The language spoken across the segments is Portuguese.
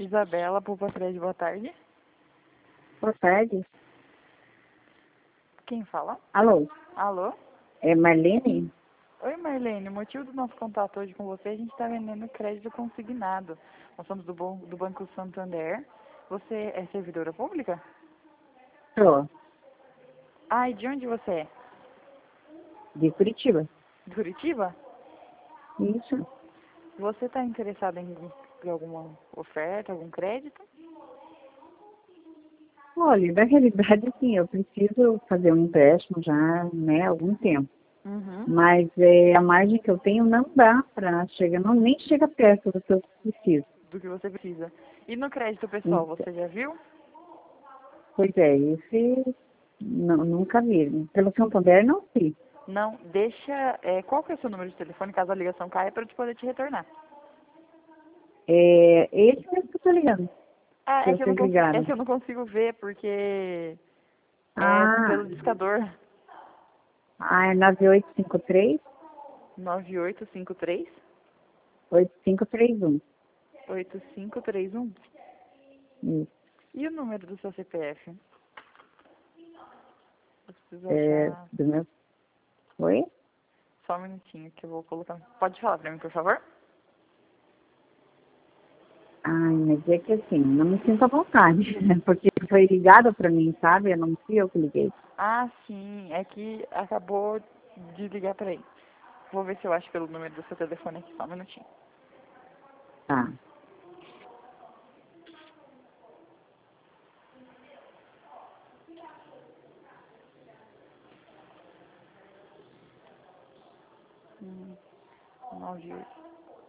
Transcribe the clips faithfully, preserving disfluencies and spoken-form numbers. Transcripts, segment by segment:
Isabela, Pupa Fred, boa tarde. Boa tarde. Quem fala? Alô, Alô? é Marlene? Oi, Marlene. O motivo do nosso contato hoje com você, a gente está vendendo crédito consignado. Nós somos do, Bon- do Banco Santander. Você é servidora pública? Tô, Ah, e de onde você é? de Curitiba. De Curitiba? Isso. Você está interessada em, em alguma oferta, algum crédito? Olha, na realidade, sim, eu preciso fazer um empréstimo já, né, há algum tempo. Uhum. Mas é, a margem que eu tenho não dá para chegar, não, nem chega perto do que eu preciso. Do que você precisa. E no crédito pessoal, Então, você já viu? pois é, esse não, nunca vi. Pelo Santander, não vi. Não, deixa... É, qual que é o seu número de telefone, caso a ligação caia, para eu te poder te retornar? É esse mesmo que eu tô ligando, Ah, que é que eu não vocês consigo, é ligaram. que eu não consigo ver, porque é Ah, pelo discador. ah é nove oito cinco três, nove oito cinco três, oito cinco três um. oito cinco três um. Isso. E o número do seu C P F? Eu preciso É, achar do meu... Oi? só um minutinho que eu vou colocar. Pode falar pra mim, por favor? Ai, mas é que assim, não me sinto à vontade, né? Porque foi ligado para mim, sabe? Eu não fui eu que liguei. Ah, sim, é que acabou de ligar pra aí. Vou ver se eu acho pelo número do seu telefone aqui, só um minutinho. Tá. Hum, nove oito.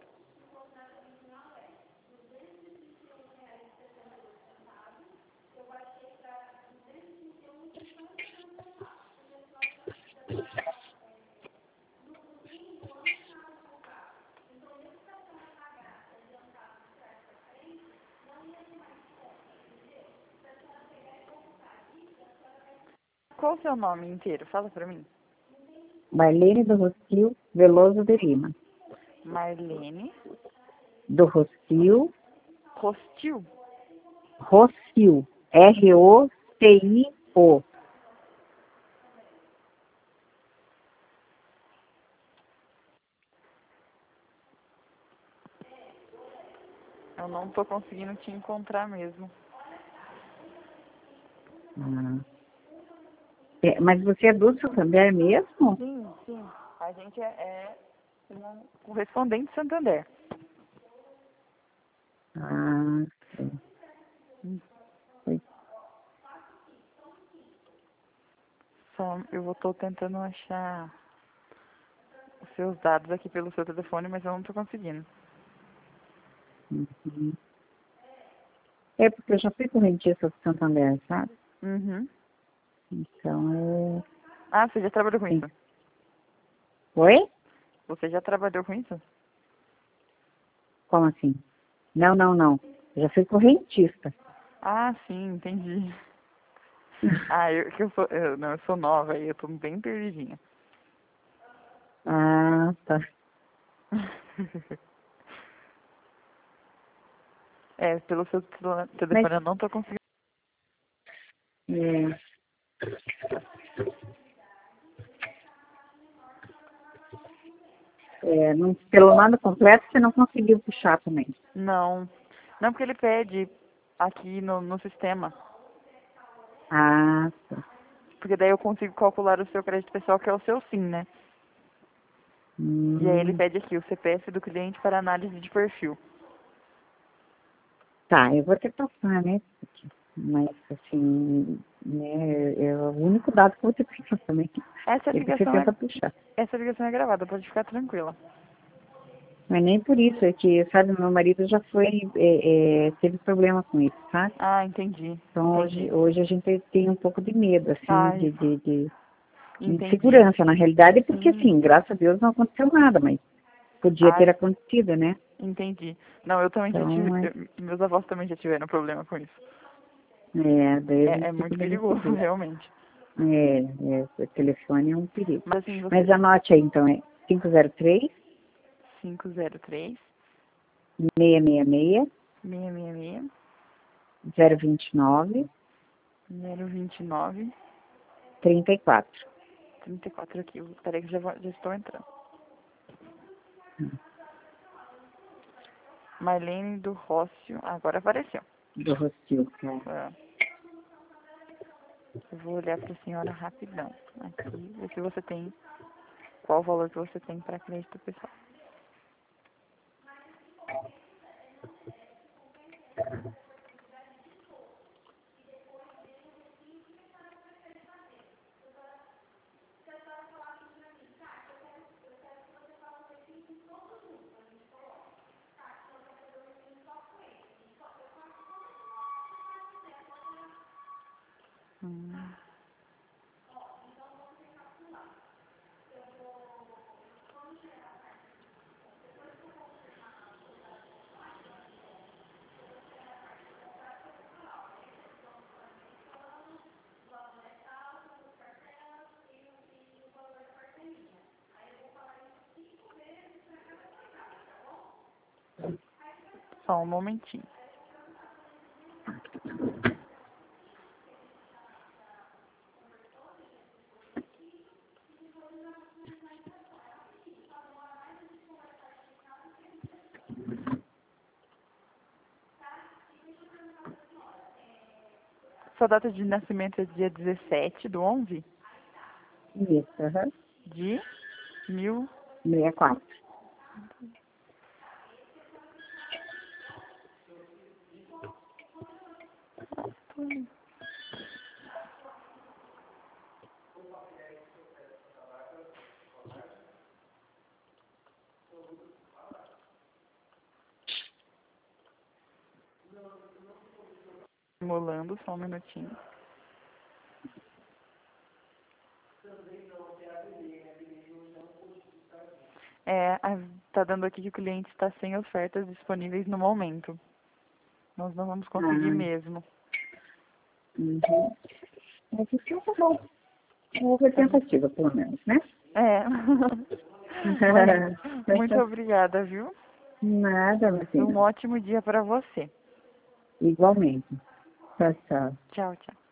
Qual o seu nome inteiro? Fala pra mim. Marlene do Rocio Veloso de Lima. Marlene Do Rocio, Rostil. Rocio. R O C I O. Eu não tô conseguindo te encontrar mesmo. Ah. É, mas você é do Santander mesmo? Sim, sim. A gente é, é um correspondente Santander. Ah, sim. Hum. Foi. Só eu vou tô tentando achar os seus dados aqui pelo seu telefone, mas eu não tô conseguindo. Uhum. É porque eu já fui correntista do Santander, sabe? Uhum. Então, é... Ah, você já trabalhou com Sim. isso? Oi? Você já trabalhou com isso? Como assim? Não, não, não. Eu já fui correntista. Ah, sim, entendi. Ah, eu que eu sou, eu, não, eu sou nova aí, eu tô bem perdidinha. Ah, tá. É, pelo seu tele- Mas telefone eu não tô conseguindo. é, é, não, pelo nome completo você não conseguiu puxar também. Não. Não, porque ele pede aqui no, no sistema. Ah, tá. Porque daí eu consigo calcular o seu crédito pessoal, que é o seu sim, né? E aí ele Hum, pede aqui o C P F do cliente para análise de perfil. tá, eu vou ter que passar, né? Mas assim, né, é o único dado que eu vou ter que puxar também. Essa E você ligação é, tenta puxar. essa ligação é gravada, pode ficar tranquila. Mas nem por isso, é que, sabe, meu marido já foi, é, é, teve problema com isso, sabe? Ah, entendi, Então entendi. hoje, hoje a gente tem um pouco de medo, assim, Ai, de, de, de entendi. insegurança, na realidade, porque Sim. assim, graças a Deus não aconteceu nada, mas podia ter Ai, acontecido, né? entendi. Não, eu também já tive, Então, é, eu- meus avós também já tiveram problema com isso. é, daí a É, gente é muito fica nesse perigoso, risco. realmente. É, é, o telefone é um perigo. Mas assim, Mas você... anote aí, então, é cinco zero três, cinco zero três, seis seis seis, seis seis seis, zero vinte e nove, zero vinte e nove, trinta e quatro. trinta e quatro aqui. Espera aí que já, vou- já estou entrando. Hum. Marlene do Rócio, agora apareceu. Do Rocio. Né? É. Eu vou olhar para a senhora rapidão. Aqui, ver se você tem, qual o valor que você tem para crédito pessoal. Hum. Só um momentinho. Sua data de nascimento é dia dezessete do onze Isso, aham. de mil. sessenta e quatro. Simulando, só um minutinho. É, a- tá dando aqui que o cliente está sem ofertas disponíveis no momento. Nós não vamos conseguir Ah, mesmo. uhum. Mas então tá bom. Houve tentativa, pelo menos, né? É. Mas, muito obrigada, viu? Nada, minha Um filha. ótimo dia para você. Igualmente. Tchau, tchau. Tchau, tchau.